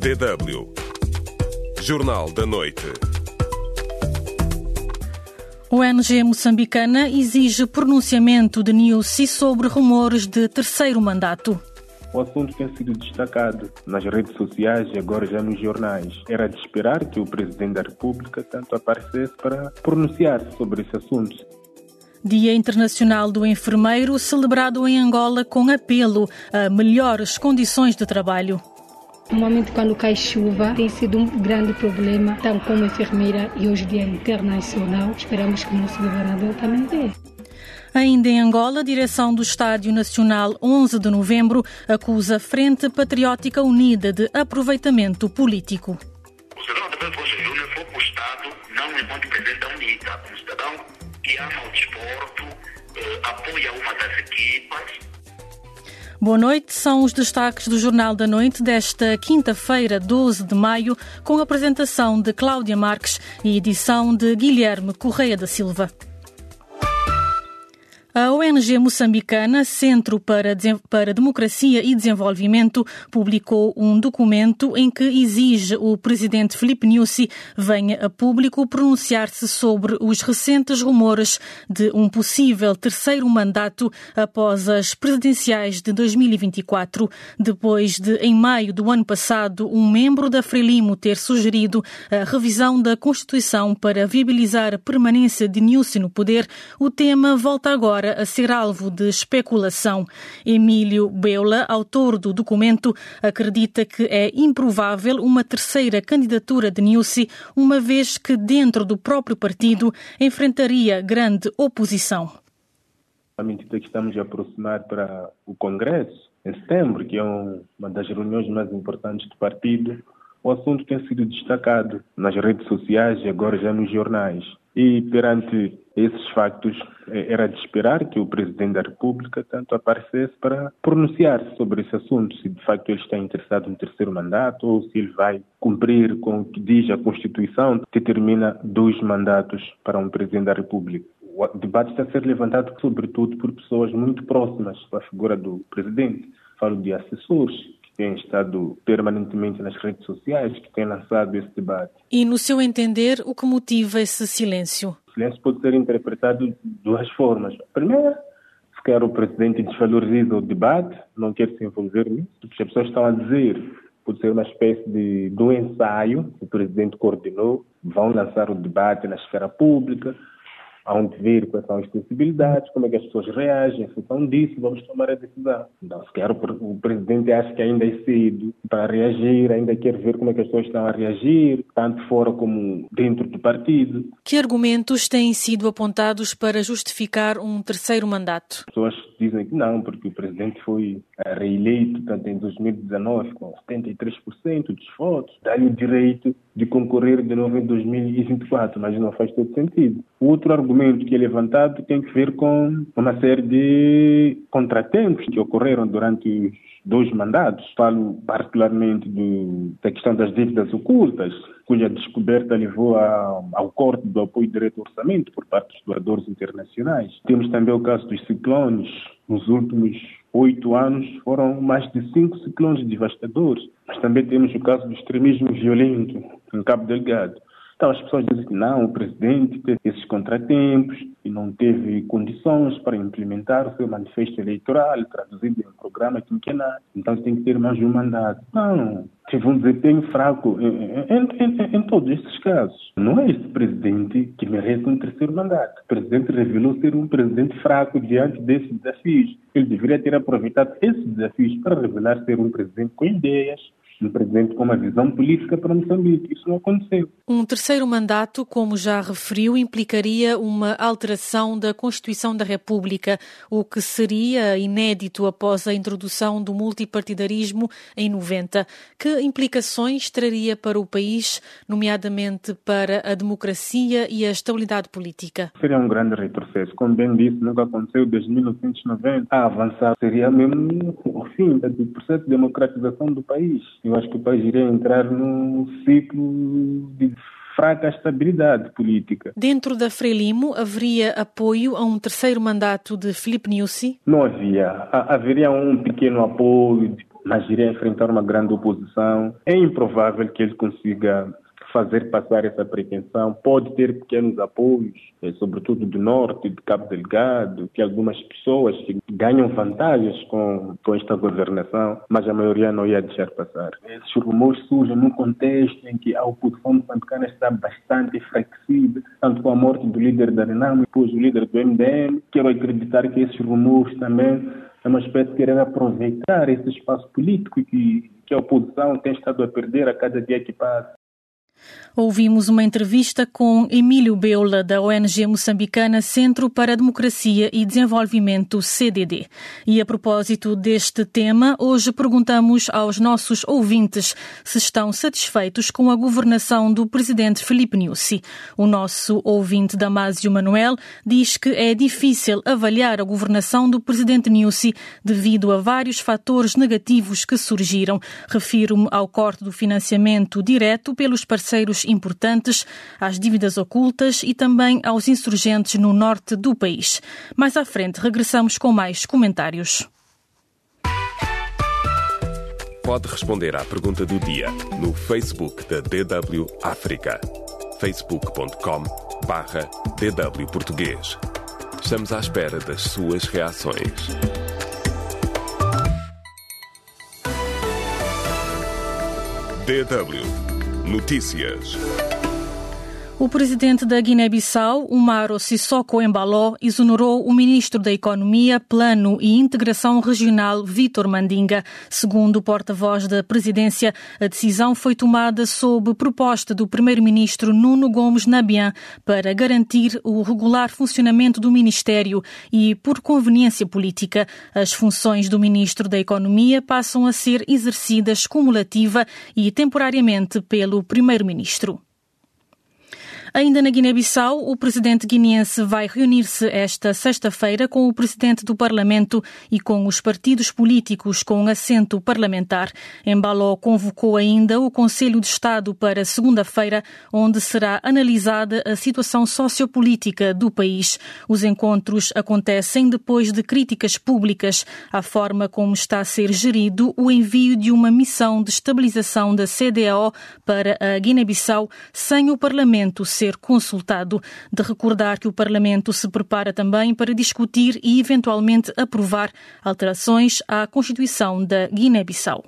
DW Jornal da Noite. A ONG moçambicana exige pronunciamento de Nyusi sobre rumores de terceiro mandato. O assunto tem sido destacado nas redes sociais e agora já nos jornais. Era de esperar que o Presidente da República tanto aparecesse para pronunciar-se sobre esse assunto. Dia Internacional do Enfermeiro, celebrado em Angola com apelo a melhores condições de trabalho. Normalmente quando cai chuva tem sido um grande problema, então como enfermeira e hoje Dia Internacional, esperamos que o nosso governador também dê. Ainda em Angola, a direção do Estádio Nacional 11 de Novembro acusa a Frente Patriótica Unida de aproveitamento político. O cidadão também fosse Júnior, foi para o Estado, não enquanto presidente da UNITA, um cidadão que ama o desporto, apoia uma das equipas. Boa noite, são os destaques do Jornal da Noite desta quinta-feira, 12 de maio, com a apresentação de Cláudia Marques e edição de Guilherme Correia da Silva. A ONG moçambicana Centro para Democracia e Desenvolvimento publicou um documento em que exige o presidente Filipe Nyusi venha a público pronunciar-se sobre os recentes rumores de um possível terceiro mandato após as presidenciais de 2024, depois de, em maio do ano passado, um membro da Frelimo ter sugerido a revisão da Constituição para viabilizar a permanência de Nyusi no poder. O tema volta agora a ser alvo de especulação. Emílio Beula, autor do documento, acredita que é improvável uma terceira candidatura de Nyusi, uma vez que dentro do próprio partido enfrentaria grande oposição. À medida que estamos a aproximar para o Congresso, em setembro, que é uma das reuniões mais importantes do partido, o assunto tem sido destacado nas redes sociais e agora já nos jornais. E perante esses factos, era de esperar que o Presidente da República tanto aparecesse para pronunciar-se sobre esse assunto, se de facto ele está interessado no terceiro mandato ou se ele vai cumprir com o que diz a Constituição, que determina 2 mandatos para um Presidente da República. O debate está a ser levantado sobretudo por pessoas muito próximas à figura do Presidente. Falo de assessores que têm estado permanentemente nas redes sociais, que têm lançado esse debate. E, no seu entender, o que motiva esse silêncio? O silêncio pode ser interpretado de 2 formas. A primeira, se quer o Presidente desvaloriza o debate, não quer se envolver nisso. As pessoas estão a dizer, pode ser uma espécie de ensaio que o Presidente coordenou, vão lançar o debate na esfera pública, onde ver quais são as sensibilidades, como é que as pessoas reagem, se são disso, vamos tomar a decisão. Então, se quer o Presidente acha que ainda é cedo para reagir, ainda quer ver como é que as pessoas estão a reagir, tanto fora como dentro do partido. Que argumentos têm sido apontados para justificar um terceiro mandato? As pessoas dizem que não, porque o Presidente foi reeleito tanto em 2019 com 73% dos votos, dá-lhe o direito de concorrer de novo em 2024, mas não faz todo sentido. O outro argumento que é levantado tem que ver com uma série de contratempos que ocorreram durante os 2 mandatos. Falo particularmente da questão das dívidas ocultas, cuja descoberta levou ao corte do apoio direto ao orçamento por parte dos doadores internacionais. Temos também o caso dos ciclones. Nos últimos 8 anos foram mais de 5 ciclones devastadores. Mas também temos o caso do extremismo violento em Cabo Delgado. Então as pessoas dizem que não, o Presidente teve esses contratempos e não teve condições para implementar o seu manifesto eleitoral, traduzido em um programa quinquenal. Então tem que ter mais de um mandato. Não, teve um desempenho fraco em todos esses casos. Não é esse Presidente que merece um terceiro mandato. O Presidente revelou ser um Presidente fraco diante desses desafios. Ele deveria ter aproveitado esses desafios para revelar ser um Presidente com ideias, um Presidente com uma visão política para Moçambique. Isso não aconteceu. Um terceiro mandato, como já referiu, implicaria uma alteração da Constituição da República, o que seria inédito após a introdução do multipartidarismo em 90. Que implicações traria para o país, nomeadamente para a democracia e a estabilidade política? Seria um grande retrocesso. Como bem disse, nunca aconteceu desde 1990. A avançar seria mesmo o fim do processo de democratização do país. Eu acho que o país iria entrar num ciclo de fraca estabilidade política. Dentro da Frelimo, haveria apoio a um terceiro mandato de Filipe Nyusi? Não havia. Haveria um pequeno apoio mas iria enfrentar uma grande oposição. É improvável que ele consiga fazer passar essa pretensão. Pode ter pequenos apoios, sobretudo do norte, de Cabo Delgado, que algumas pessoas que ganham vantagens com esta governação, mas a maioria não ia deixar passar. Esses rumores surgem num contexto em que a oposição moçambicana está bastante enfraquecida, tanto com a morte do líder da Renamo e depois o líder do MDM. Quero acreditar que esses rumores também é uma espécie de querer aproveitar esse espaço político que a oposição tem estado a perder a cada dia que passa. Ouvimos uma entrevista com Emílio Beula, da ONG moçambicana Centro para a Democracia e Desenvolvimento, CDD. E a propósito deste tema, hoje perguntamos aos nossos ouvintes se estão satisfeitos com a governação do presidente Filipe Nyusi. O nosso ouvinte Damásio Manuel diz que é difícil avaliar a governação do presidente Nyusi devido a vários fatores negativos que surgiram. Refiro-me ao corte do financiamento direto pelos parceiros importantes, às dívidas ocultas e também aos insurgentes no norte do país. Mais à frente, regressamos com mais comentários. Pode responder à pergunta do dia no Facebook da DW África. facebook.com/DW Português. Estamos à espera das suas reações. DW Notícias. O presidente da Guiné-Bissau, Umaro Sissoko Embaló, exonerou o ministro da Economia, Plano e Integração Regional, Vítor Mandinga. Segundo o porta-voz da presidência, a decisão foi tomada sob proposta do primeiro-ministro Nuno Gomes Nabian para garantir o regular funcionamento do ministério e, por conveniência política, as funções do ministro da Economia passam a ser exercidas cumulativa e temporariamente pelo primeiro-ministro. Ainda na Guiné-Bissau, o presidente guineense vai reunir-se esta sexta-feira com o presidente do Parlamento e com os partidos políticos com assento parlamentar. Embaló convocou ainda o Conselho de Estado para segunda-feira, onde será analisada a situação sociopolítica do país. Os encontros acontecem depois de críticas públicas à forma como está a ser gerido o envio de uma missão de estabilização da CEDEAO para a Guiné-Bissau sem o Parlamento ser consultado. De recordar que o Parlamento se prepara também para discutir e eventualmente aprovar alterações à Constituição da Guiné-Bissau.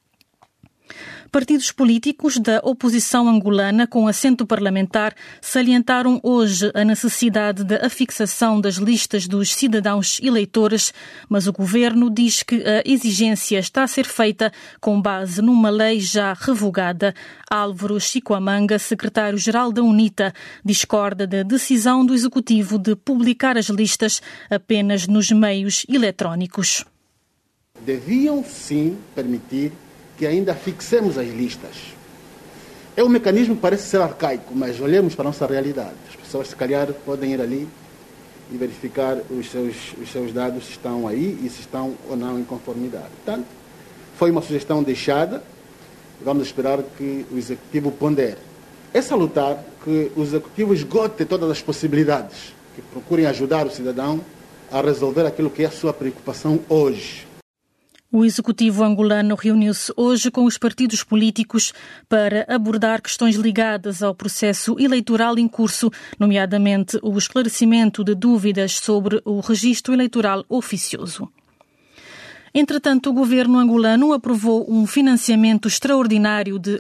Partidos políticos da oposição angolana com assento parlamentar salientaram hoje a necessidade da afixação das listas dos cidadãos eleitores, mas o governo diz que a exigência está a ser feita com base numa lei já revogada. Álvaro Chicoamanga, secretário-geral da UNITA, discorda da decisão do Executivo de publicar as listas apenas nos meios eletrónicos. Deviam, sim, permitir que ainda fixemos as listas. É um mecanismo que parece ser arcaico, mas olhemos para a nossa realidade. As pessoas, se calhar, podem ir ali e verificar os seus dados se estão aí e se estão ou não em conformidade. Portanto, foi uma sugestão deixada. Vamos esperar que o Executivo pondere. É salutar que o Executivo esgote todas as possibilidades, que procurem ajudar o cidadão a resolver aquilo que é a sua preocupação hoje. O Executivo angolano reuniu-se hoje com os partidos políticos para abordar questões ligadas ao processo eleitoral em curso, nomeadamente o esclarecimento de dúvidas sobre o registro eleitoral oficioso. Entretanto, o governo angolano aprovou um financiamento extraordinário de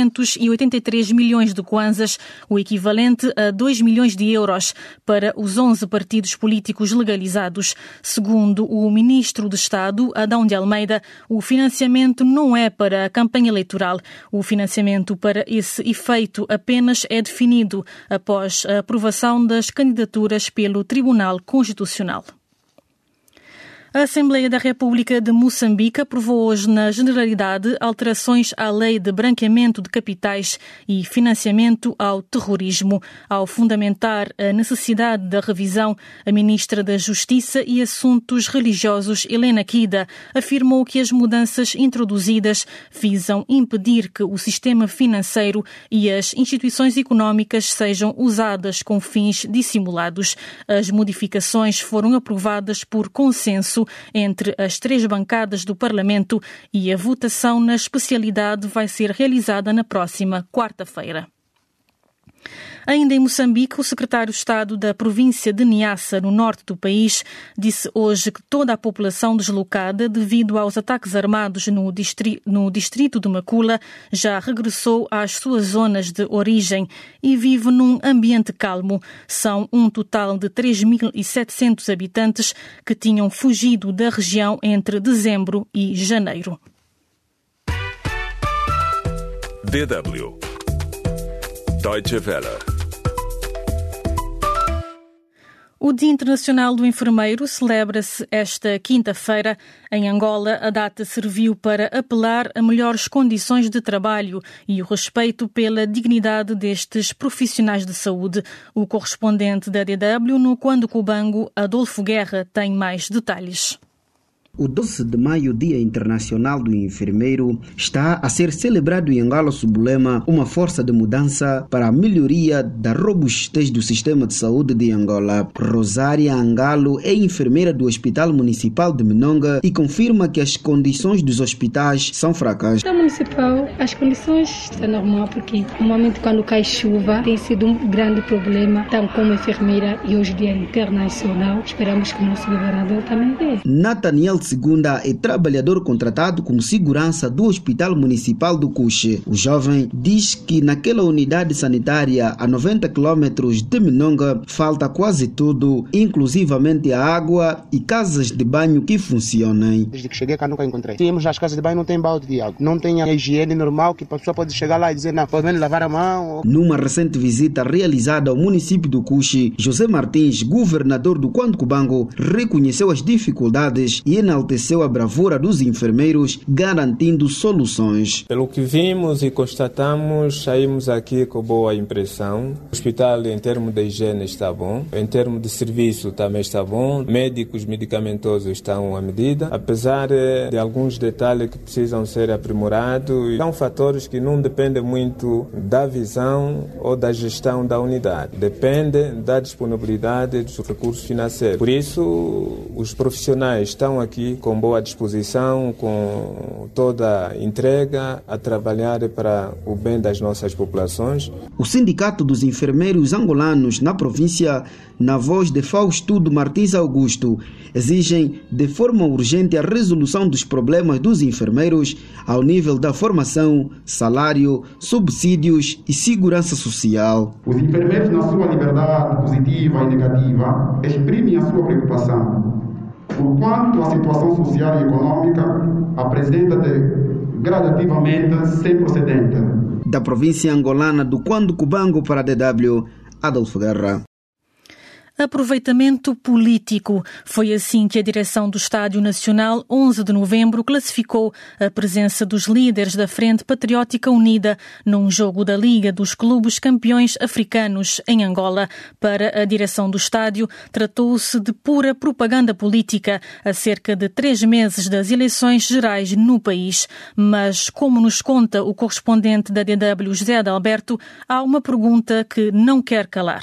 883 milhões de kwanzas, o equivalente a 2 milhões de euros, para os 11 partidos políticos legalizados. Segundo o ministro de Estado, Adão de Almeida, o financiamento não é para a campanha eleitoral. O financiamento para esse efeito apenas é definido após a aprovação das candidaturas pelo Tribunal Constitucional. A Assembleia da República de Moçambique aprovou hoje, na generalidade, alterações à Lei de Branqueamento de Capitais e Financiamento ao Terrorismo. Ao fundamentar a necessidade da revisão, a Ministra da Justiça e Assuntos Religiosos, Helena Kida, afirmou que as mudanças introduzidas visam impedir que o sistema financeiro e as instituições económicas sejam usadas com fins dissimulados. As modificações foram aprovadas por consenso consenso entre as 3 bancadas do Parlamento e a votação na especialidade vai ser realizada na próxima quarta-feira. Ainda em Moçambique, o secretário de Estado da província de Niassa, no norte do país, disse hoje que toda a população deslocada devido aos ataques armados no distrito de Macula já regressou às suas zonas de origem e vive num ambiente calmo. São um total de 3.700 habitantes que tinham fugido da região entre dezembro e janeiro. DW Deutsche Welle. O Dia Internacional do Enfermeiro celebra-se esta quinta-feira. Em Angola, a data serviu para apelar a melhores condições de trabalho e o respeito pela dignidade destes profissionais de saúde. O correspondente da DW no Cuando-Cubango, Adolfo Guerra, tem mais detalhes. O 12 de maio, Dia Internacional do Enfermeiro, está a ser celebrado em Angola sob o lema Uma força de mudança para a melhoria da robustez do sistema de saúde de Angola. Rosária Angalo é enfermeira do Hospital Municipal de Menonga e confirma que as condições dos hospitais são fracas. No Hospital Municipal, as condições estão normais porque normalmente quando cai chuva tem sido um grande problema, então como enfermeira e hoje Dia Internacional, esperamos que o nosso governador também dê. Nathaniel Segunda é trabalhador contratado como segurança do Hospital Municipal do Cuxe. O jovem diz que naquela unidade sanitária a 90 km de Menonga falta quase tudo, inclusivamente a água e casas de banho que funcionem. Desde que cheguei cá nunca encontrei. Temos as casas de banho, não tem balde de água. Não tem a higiene normal que a pessoa pode chegar lá e dizer, não, pode menos lavar a mão. Numa recente visita realizada ao município do Cuxe, José Martins, governador do Cuando-Cubango, reconheceu as dificuldades e enalteceu a bravura dos enfermeiros, garantindo soluções. Pelo que vimos e constatamos, saímos aqui com boa impressão. O hospital, em termos de higiene, está bom. Em termos de serviço, também está bom. Médicos medicamentosos estão à medida, apesar de alguns detalhes que precisam ser aprimorados. São fatores que não dependem muito da visão ou da gestão da unidade. Depende da disponibilidade dos recursos financeiros. Por isso, os profissionais estão aqui com boa disposição, com toda a entrega a trabalhar para o bem das nossas populações. O Sindicato dos Enfermeiros Angolanos na província, na voz de Fausto Martins Augusto, exigem de forma urgente a resolução dos problemas dos enfermeiros ao nível da formação, salário, subsídios e segurança social. Os enfermeiros, na sua liberdade positiva e negativa, exprimem a sua preocupação por quanto a situação social e econômica apresenta-se gradativamente sem precedente. Da província angolana do Cuando-Cubango para a DW, Adolfo Guerra. Aproveitamento político. Foi assim que a direção do Estádio Nacional, 11 de novembro, classificou a presença dos líderes da Frente Patriótica Unida num jogo da Liga dos Clubes Campeões Africanos em Angola. Para a direção do estádio, tratou-se de pura propaganda política a cerca de 3 meses das eleições gerais no país. Mas, como nos conta o correspondente da DW, José Adalberto, há uma pergunta que não quer calar.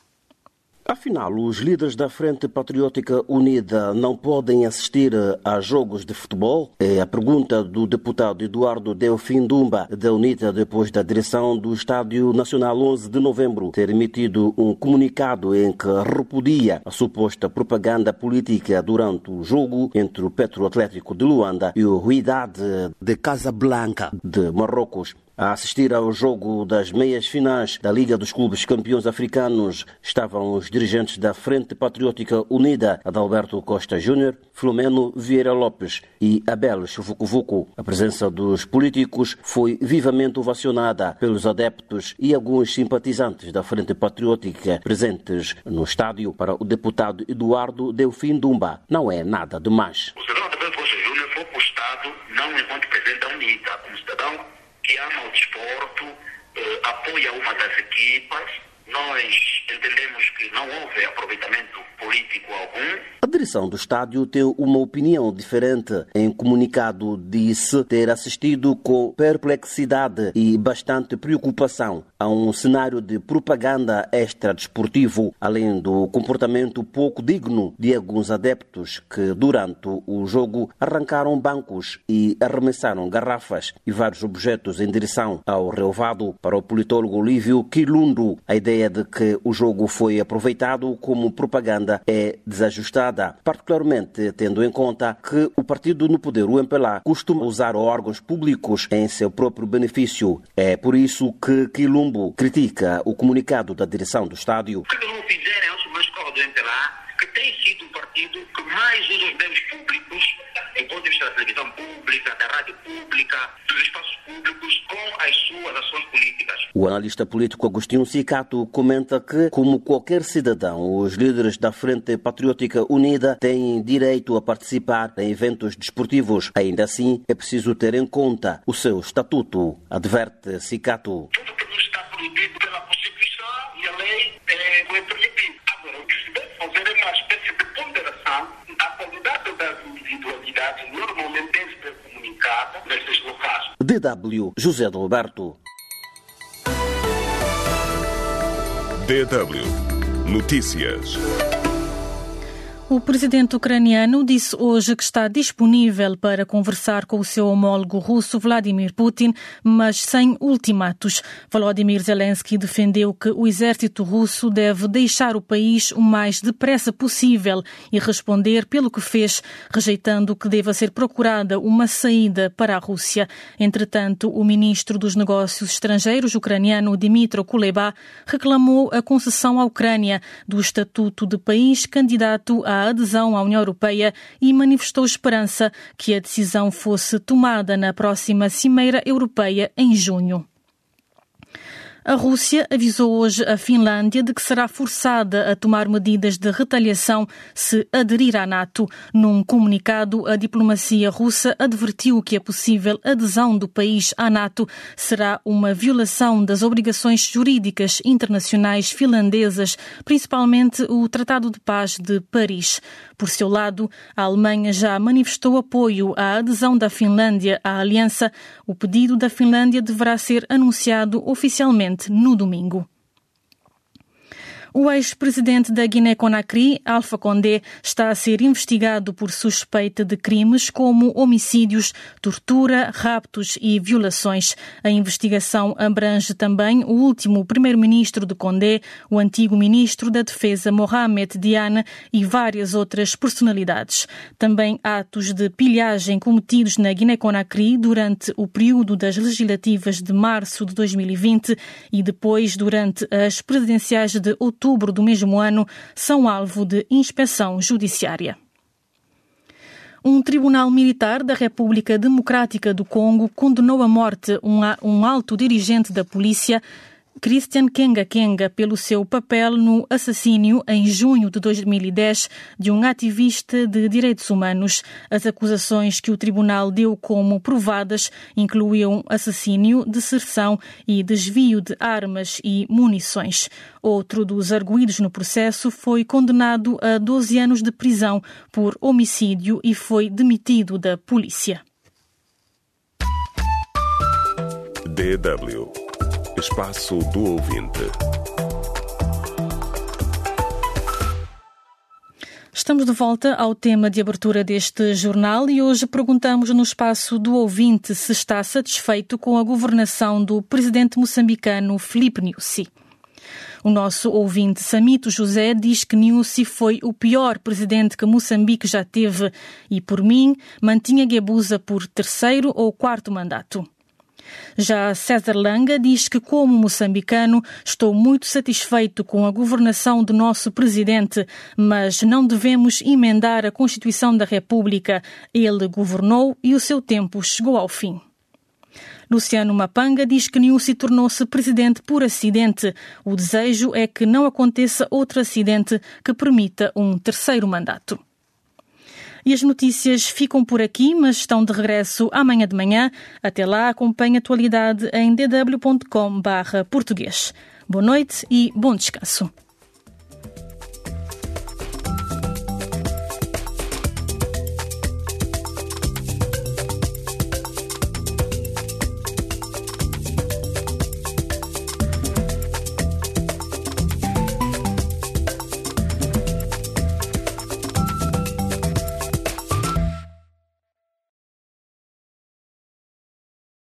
Afinal, os líderes da Frente Patriótica Unida não podem assistir a jogos de futebol? É a pergunta do deputado Eduardo Delfim Dumba, da UNITA, depois da direção do Estádio Nacional 11 de novembro ter emitido um comunicado em que repudia a suposta propaganda política durante o jogo entre o Petro Atlético de Luanda e o Wydad de Casablanca de Marrocos. A assistir ao jogo das meias finais da Liga dos Clubes Campeões Africanos estavam os dirigentes da Frente Patriótica Unida, Adalberto Costa Júnior, Filomeno Vieira Lopes e Abel Vucu. A presença dos políticos foi vivamente ovacionada pelos adeptos e alguns simpatizantes da Frente Patriótica presentes no estádio. Para o deputado Eduardo Delfim Dumba, não é nada demais. O cidadão Abel Costa Júnior foi postado não enquanto presidente da UNITA, como cidadão que ama o desporto, apoia uma das equipas. Nós entendemos que não houve aproveitamento político algum. A direção do estádio tem uma opinião diferente. Em comunicado disse ter assistido com perplexidade e bastante preocupação a um cenário de propaganda extradesportivo, além do comportamento pouco digno de alguns adeptos que durante o jogo arrancaram bancos e arremessaram garrafas e vários objetos em direção ao relvado. Para o politólogo Lívio Quilundo, a ideia de que o jogo foi aproveitado como propaganda é desajustada, particularmente tendo em conta que o partido no poder, o MPLA, costuma usar órgãos públicos em seu próprio benefício. É por isso que Quilumbo critica o comunicado da direção do estádio. O que não fizeram é uma escola do MPLA, que tem sido um partido que mais usa os bens públicos, do ponto de vista da televisão pública, da rádio pública, dos espaços públicos, com as suas ações políticas. O analista político Agostinho Cicato comenta que, como qualquer cidadão, os líderes da Frente Patriótica Unida têm direito a participar em eventos desportivos. Ainda assim, é preciso ter em conta o seu estatuto, adverte Cicato. Tudo que não está proibido pela Constituição e a lei não é permitido. Agora, o que se deve fazer é uma espécie de ponderação. A qualidade das individualidades normalmente deve ser comunicada nesses locais. DW José de Roberto. DW Notícias. O presidente ucraniano disse hoje que está disponível para conversar com o seu homólogo russo Vladimir Putin, mas sem ultimatos. Volodymyr Zelensky defendeu que o exército russo deve deixar o país o mais depressa possível e responder pelo que fez, rejeitando que deva ser procurada uma saída para a Rússia. Entretanto, o ministro dos Negócios Estrangeiros ucraniano Dmytro Kuleba reclamou a concessão à Ucrânia do estatuto de país candidato à adesão à União Europeia e manifestou esperança que a decisão fosse tomada na próxima Cimeira Europeia em junho. A Rússia avisou hoje a Finlândia de que será forçada a tomar medidas de retaliação se aderir à NATO. Num comunicado, a diplomacia russa advertiu que a possível adesão do país à NATO será uma violação das obrigações jurídicas internacionais finlandesas, principalmente o Tratado de Paz de Paris. Por seu lado, a Alemanha já manifestou apoio à adesão da Finlândia à aliança. O pedido da Finlândia deverá ser anunciado oficialmente no domingo. O ex-presidente da Guiné-Conakry, Alpha Condé, está a ser investigado por suspeita de crimes como homicídios, tortura, raptos e violações. A investigação abrange também o último primeiro-ministro de Condé, o antigo ministro da Defesa Mohamed Diane e várias outras personalidades. Também atos de pilhagem cometidos na Guiné-Conakry durante o período das legislativas de março de 2020 e depois durante as presidenciais de outubro do mesmo ano são alvo de inspeção judiciária. Um tribunal militar da República Democrática do Congo condenou à morte um alto dirigente da polícia, Christian Kenga Kenga, pelo seu papel no assassínio em junho de 2010 de um ativista de direitos humanos. As acusações que o tribunal deu como provadas incluíam assassínio, deserção e desvio de armas e munições. Outro dos arguidos no processo foi condenado a 12 anos de prisão por homicídio e foi demitido da polícia. DW Espaço do Ouvinte. Estamos de volta ao tema de abertura deste jornal e hoje perguntamos no Espaço do Ouvinte se está satisfeito com a governação do presidente moçambicano Filipe Nyusi. O nosso ouvinte Samito José diz que Nyusi foi o pior presidente que Moçambique já teve e, por mim, mantinha Guebuza por terceiro ou quarto mandato. Já César Langa diz que, como moçambicano, estou muito satisfeito com a governação do nosso presidente, mas não devemos emendar a Constituição da República. Ele governou e o seu tempo chegou ao fim. Luciano Mapanga diz que Nyusi tornou-se presidente por acidente. O desejo é que não aconteça outro acidente que permita um terceiro mandato. E as notícias ficam por aqui, mas estão de regresso amanhã de manhã. Até lá, acompanhe a atualidade em dw.com/português. Boa noite e bom descanso.